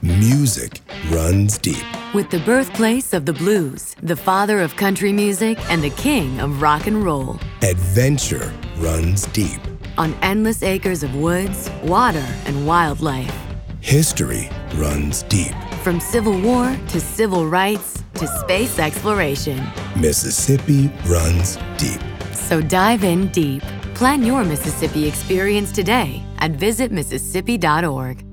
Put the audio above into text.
Music runs deep. With the birthplace of the blues, the father of country music, and the king of rock and roll. Adventure runs deep. On endless acres of woods, water, and wildlife. History runs deep. From Civil War to civil rights to space exploration. Mississippi runs deep. So dive in deep. Plan your Mississippi experience today at visitmississippi.org.